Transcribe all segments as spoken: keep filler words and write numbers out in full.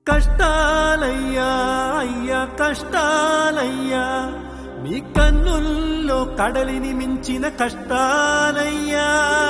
కష్టాలయ్యా అయ్యా కష్టాలయ్యా, మీ కన్నుల్లో కడలిని మించిన కష్టాలయ్యా.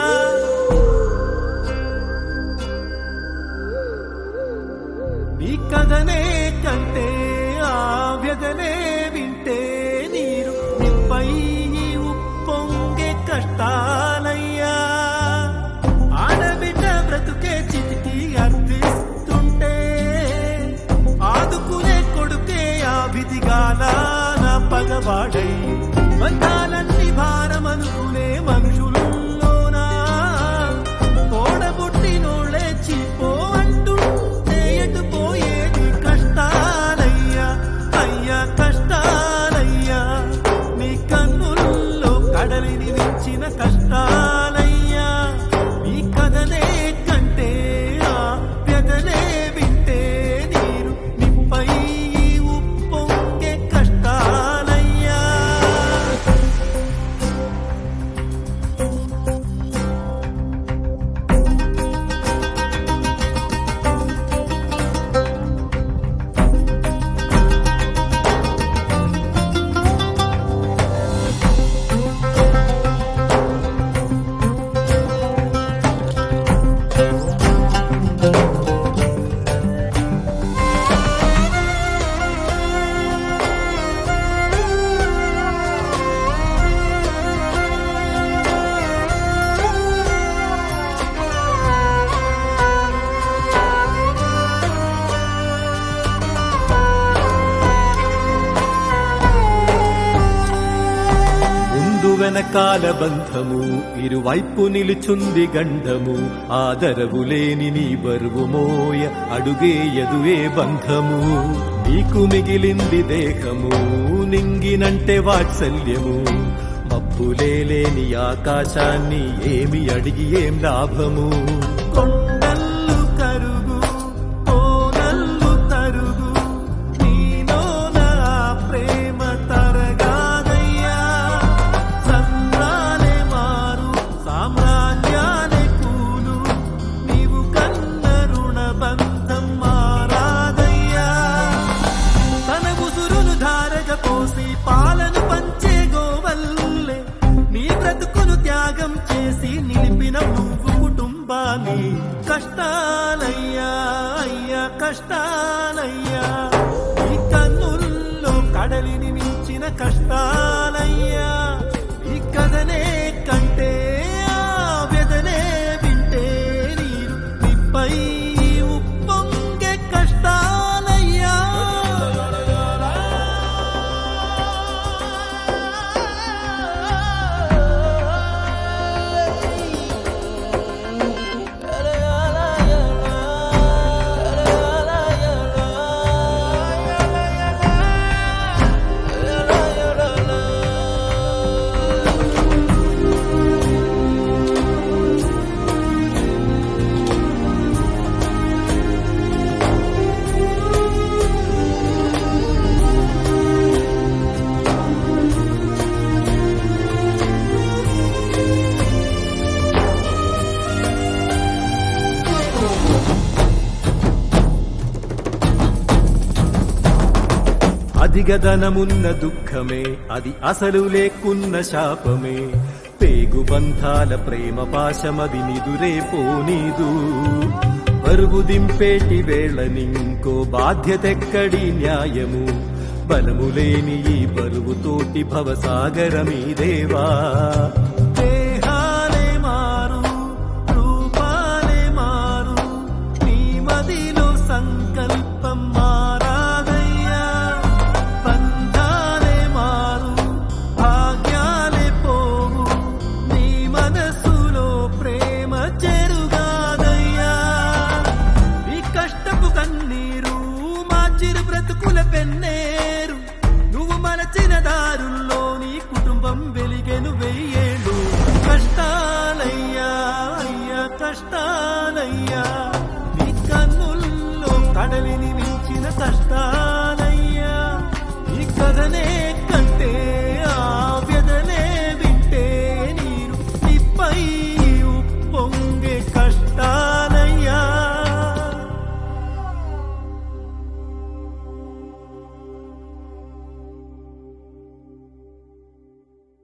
మీ కథనే కంటే ఆ వ్యధనే వింటే నీరు నిప్పై ఉప్పొంగే కష్టాలయ్యా. ఆడబిడ్డ బ్రతుకే చితికి అర్థిస్తుంటే ఆదుకునే కొడుకే ఆ విధిగాల నా పగవాడై, బంధాలన్నీ భారమనుకునే మనుషుల్లోనా తోడబుట్టినోళ్ళే చీపో అంటుంటే ఎటు పోయేది కష్టాలయ్యా అయ్యా కష్టాలయ్యా. మీ కన్నుల్లో కడలిని మించిన కష్టాలయ్యా. మీ కథనే కంటే ఆ వ్యధనే వింటే నీరు నిప్పై ఉప్పొంగే కష్టాలయ్యా. వెనకాల బంధము ఇరువైపు నిలుచుంది గండము, ఆదరవు లేని నీ బరువు మోయ అడుగేయదువే బంధము. నీకు మిగిలింది దేహము నింగినంటే వాత్సల్యము, మబ్బులేని ఆకాశాన్ని ఏమి అడిగి ఏం లాభము. కొండల్లు కరుగు కోనల్లు తరుగు నీలోన ప్రేమ తరగాదయ్యా. సంద్రాలే మారు సామ్రాజ్యాలే కూలు, నీవు కన్న రుణ బంధం మారాదయ్యా. తన ఉసురును ధారగా పోసి పాలను పంచే గోవల్లే నీ బ్రతుకును త్యాగం చేసి నిలిపిన నువ్వు కుటుంబాన్ని. కష్టాలయ్యా అయ్యా కష్టాలయ్యా. ఈ కన్నుల్లో కడలిని మించిన కష్టాలయ్యా. ఈ కథనే కంటే ఆ వ్యధనే వింటే నీరు నిప్పై ఉప్పొంగే కష్టాలయ్యా. అధిగదనమున్న దుఃఖమే అది అసలు లేకున్న శాపమే, పేగు బంధాల ప్రేమ పాశమది నిదురే పోనీదు. బరువు దింపేటి వేళనింకో బాధ్యతెక్కడి న్యాయము, బలము లేని ఈ బరువుతోటి భవసాగరమీ దేవా. దేహాలే మారు రూపాలే మారు, నీ మదిలో సంకల్పం మారాదయ్యా. బంధాలే మారు భాగ్యాలే పోవు, నీ మనసులో ప్రేమ చెరుగాదయ్యా. ఈ కష్టపు కన్నీరు మార్చిరు బ్రతుకుల పెన్నేరు, నువ్వు మలచిన దారుల్లో నీ కుటుంబం వెలిగెను వెయ్యేళ్ళు. కష్టాలయ్యా అయ్యా కష్టాలయ్యా. నీ కన్నుల్లో కడలి